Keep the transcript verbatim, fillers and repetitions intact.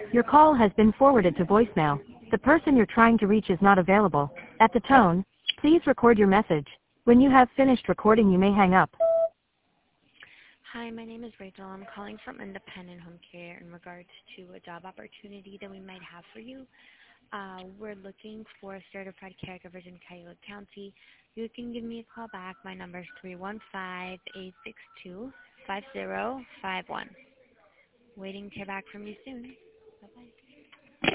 Your call has been forwarded to voicemail. The person you're trying to reach is not available. At the tone, please record your message. When you have finished recording, you may hang up. Hi, my name is Rachel. I'm calling from Independent Home Care in regards to a job opportunity that we might have for you. Uh, we're looking for certified caregivers in Cuyahoga County. You can give me a call back. My number is three one five, eight six two, five zero five one. Waiting to hear back from you soon.